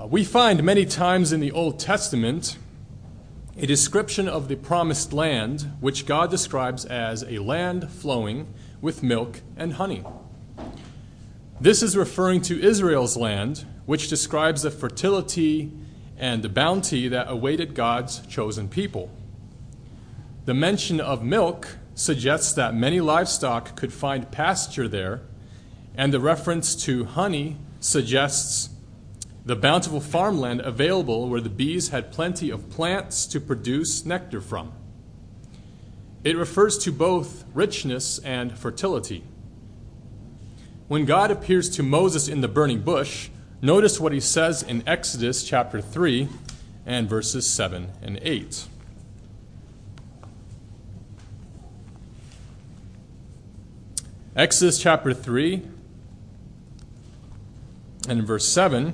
We find many times in the Old Testament a description of the promised land, which God describes as a land flowing with milk and honey. This is referring to Israel's land, which describes the fertility and the bounty that awaited God's chosen people. The mention of milk suggests that many livestock could find pasture there, and the reference to honey suggests the bountiful farmland available where the bees had plenty of plants to produce nectar from. It refers to both richness and fertility. When God appears to Moses in the burning bush, notice what he says in Exodus chapter 3 and verses 7 and 8. Exodus chapter 3 and verse 7.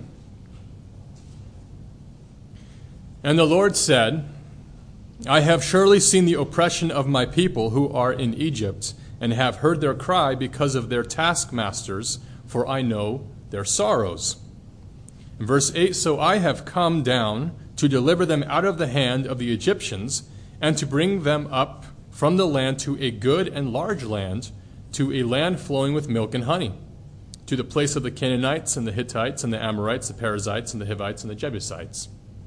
And the Lord said, I have surely seen the oppression of my people who are in Egypt, and have heard their cry because of their taskmasters, for I know their sorrows. In verse 8, so I have come down to deliver them out of the hand of the Egyptians, and to bring them up from the land to a good and large land, to a land flowing with milk and honey, to the place of the Canaanites and the Hittites and the Amorites, the Perizzites and the Hivites and the Jebusites.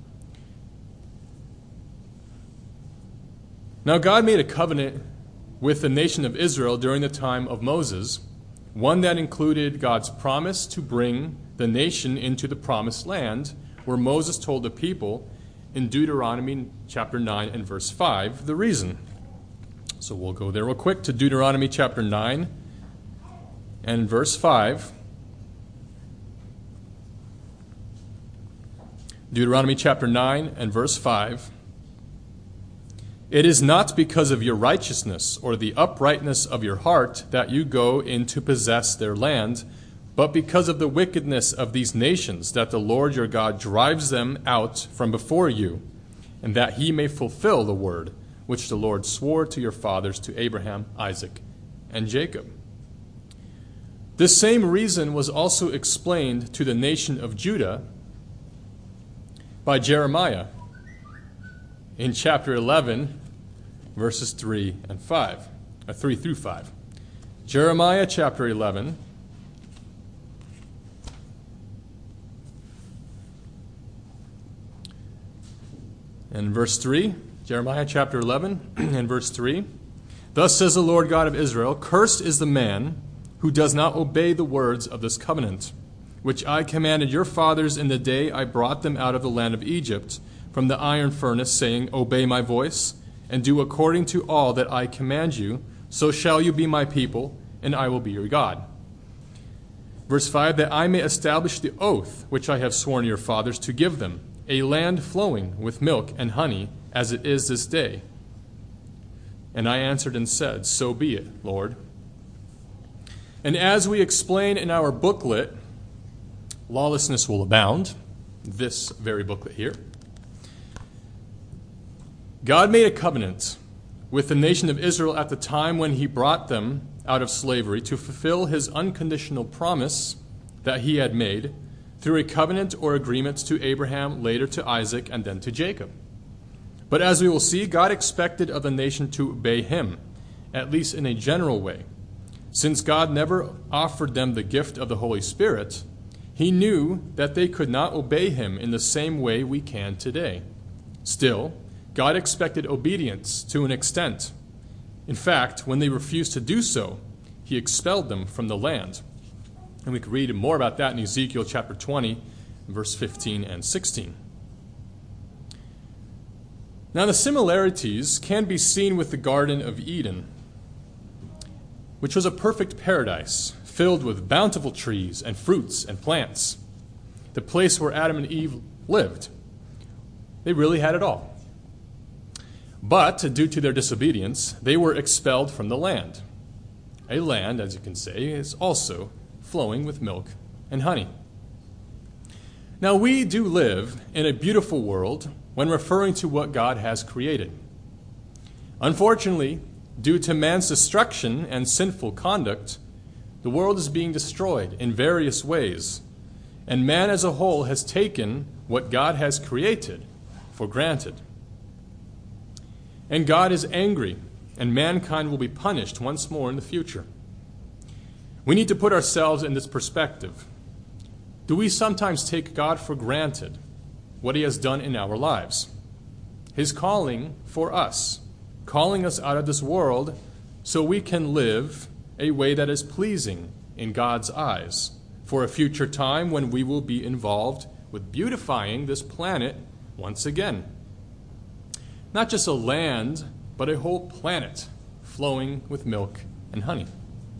Now God made a covenant with the nation of Israel during the time of Moses, one that included God's promise to bring the nation into the promised land, where Moses told the people in Deuteronomy chapter 9 and verse 5 the reason. So we'll go there real quick to Deuteronomy chapter 9 and verse 5. Deuteronomy chapter 9 and verse 5. It is not because of your righteousness or the uprightness of your heart that you go in to possess their land, but because of the wickedness of these nations that the Lord your God drives them out from before you, and that he may fulfill the word which the Lord swore to your fathers, to Abraham, Isaac, and Jacob. This same reason was also explained to the nation of Judah by Jeremiah in chapter 11, verses 3 and 5, 3 through 5. Jeremiah chapter 11, and verse 3. Jeremiah chapter 11 and verse 3. Thus says the Lord God of Israel, cursed is the man who does not obey the words of this covenant, which I commanded your fathers in the day I brought them out of the land of Egypt, from the iron furnace, saying, obey my voice, and do according to all that I command you, so shall you be my people, and I will be your God. Verse 5, that I may establish the oath which I have sworn to your fathers to give them, a land flowing with milk and honey, as it is this day. And I answered and said, so be it, Lord. And as we explain in our booklet, Lawlessness Will Abound, this very booklet here, God made a covenant with the nation of Israel at the time when he brought them out of slavery to fulfill his unconditional promise that he had made through a covenant or agreement to Abraham, later to Isaac, and then to Jacob. But as we will see, God expected of the nation to obey him, at least in a general way. Since God never offered them the gift of the Holy Spirit, he knew that they could not obey him in the same way we can today. Still, God expected obedience to an extent. In fact, when they refused to do so, he expelled them from the land. And we can read more about that in Ezekiel chapter 20, verse 15 and 16. Now, the similarities can be seen with the Garden of Eden, which was a perfect paradise filled with bountiful trees and fruits and plants, the place where Adam and Eve lived. They really had it all. But, due to their disobedience, they were expelled from the land. A land, as you can say, is also flowing with milk and honey. Now, we do live in a beautiful world when referring to what God has created. Unfortunately, due to man's destruction and sinful conduct, the world is being destroyed in various ways, and man as a whole has taken what God has created for granted. And God is angry, and mankind will be punished once more in the future. We need to put ourselves in this perspective. Do we sometimes take God for granted, what He has done in our lives? His calling for us, calling us out of this world so we can live a way that is pleasing in God's eyes for a future time when we will be involved with beautifying this planet once again. Not just a land, but a whole planet flowing with milk and honey.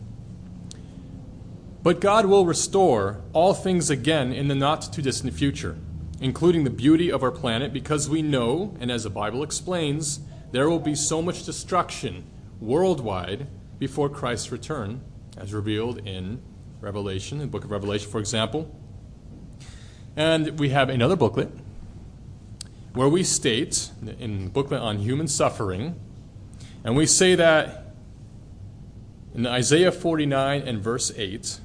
But God will restore all things again in the not-too-distant future, including the beauty of our planet, because we know, and as the Bible explains, there will be so much destruction worldwide before Christ's return, as revealed in Revelation, in the book of Revelation, for example. And we have another booklet where we state, in the booklet on human suffering, and we say that in Isaiah 49 and verse 8,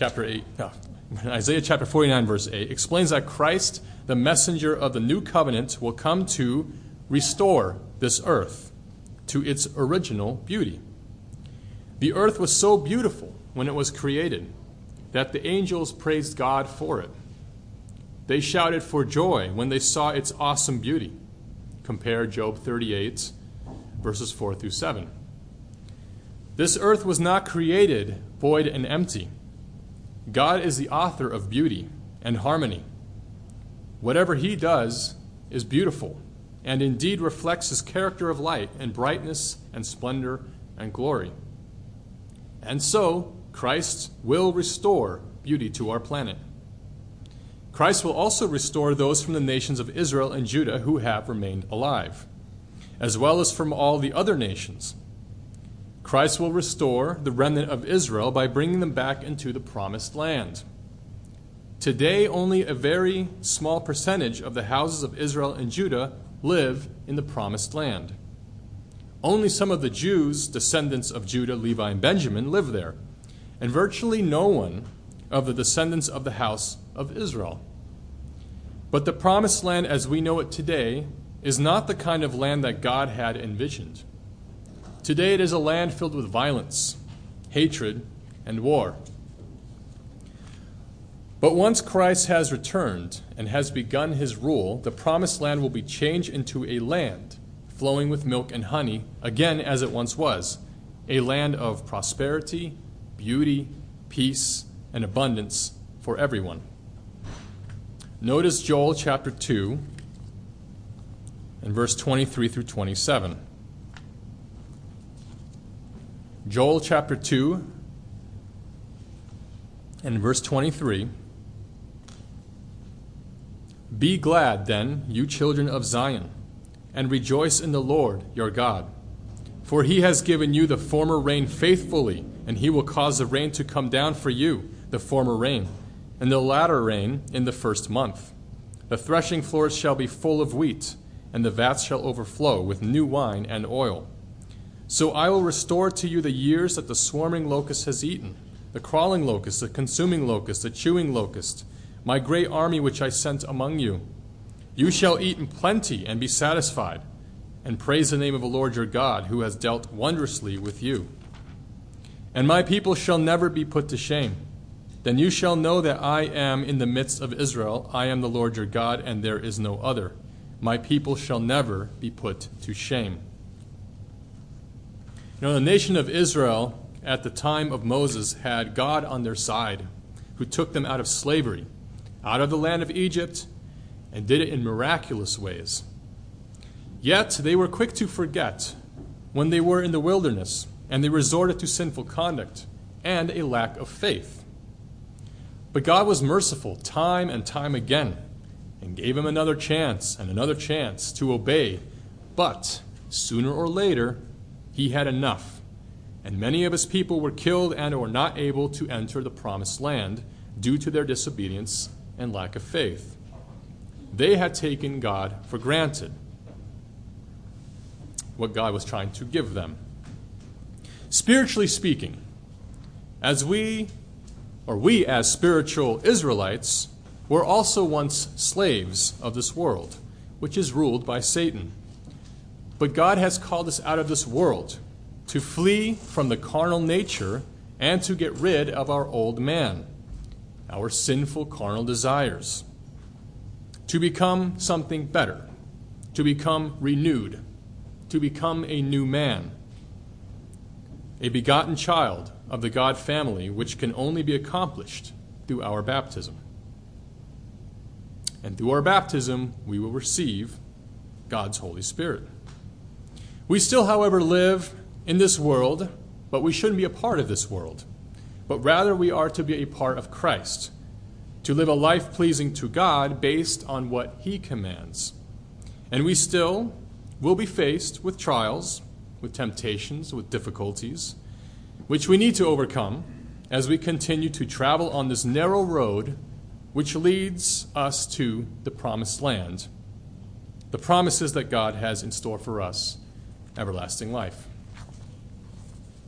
Isaiah chapter 49, verse 8, explains that Christ, the messenger of the new covenant, will come to restore this earth to its original beauty. The earth was so beautiful when it was created that the angels praised God for it. They shouted for joy when they saw its awesome beauty. Compare Job 38, verses 4 through 7. This earth was not created void and empty. God is the author of beauty and harmony. Whatever He does is beautiful and indeed reflects His character of light and brightness and splendor and glory. And so, Christ will restore beauty to our planet. Christ will also restore those from the nations of Israel and Judah who have remained alive, as well as from all the other nations. Christ will restore the remnant of Israel by bringing them back into the promised land. Today, only a very small percentage of the houses of Israel and Judah live in the promised land. Only some of the Jews, descendants of Judah, Levi, and Benjamin, live there, and virtually no one of the descendants of the house of Israel. But the promised land as we know it today is not the kind of land that God had envisioned. Today it is a land filled with violence, hatred, and war. But once Christ has returned and has begun His rule, the promised land will be changed into a land flowing with milk and honey, again as it once was, a land of prosperity, beauty, peace, and abundance for everyone. Notice Joel chapter 2 and verse 23 through 27. Joel chapter 2 and verse 23. Be glad then, you children of Zion, and rejoice in the Lord your God. For He has given you the former rain faithfully, and He will cause the rain to come down for you, the former rain, and the latter rain in the first month. The threshing floors shall be full of wheat, and the vats shall overflow with new wine and oil. So I will restore to you the years that the swarming locust has eaten, the crawling locust, the consuming locust, the chewing locust, my great army which I sent among you. You shall eat in plenty and be satisfied, and praise the name of the Lord your God, who has dealt wondrously with you. And my people shall never be put to shame. Then you shall know that I am in the midst of Israel. I am the Lord your God, and there is no other. My people shall never be put to shame. You know, the nation of Israel at the time of Moses had God on their side, who took them out of slavery, out of the land of Egypt, and did it in miraculous ways. Yet they were quick to forget when they were in the wilderness, and they resorted to sinful conduct and a lack of faith. But God was merciful time and time again, and gave them another chance and another chance to obey. But sooner or later, He had enough, and many of His people were killed and were not able to enter the promised land due to their disobedience and lack of faith. They had taken God for granted, what God was trying to give them. Spiritually speaking, we as spiritual Israelites were also once slaves of this world, which is ruled by Satan. But God has called us out of this world to flee from the carnal nature and to get rid of our old man, our sinful carnal desires, to become something better, to become renewed, to become a new man, a begotten child of the God family, which can only be accomplished through our baptism. And through our baptism, we will receive God's Holy Spirit. We still, however, live in this world, but we shouldn't be a part of this world. But rather, we are to be a part of Christ, to live a life pleasing to God based on what He commands. And we still will be faced with trials, with temptations, with difficulties, which we need to overcome as we continue to travel on this narrow road which leads us to the promised land, the promises that God has in store for us, everlasting life.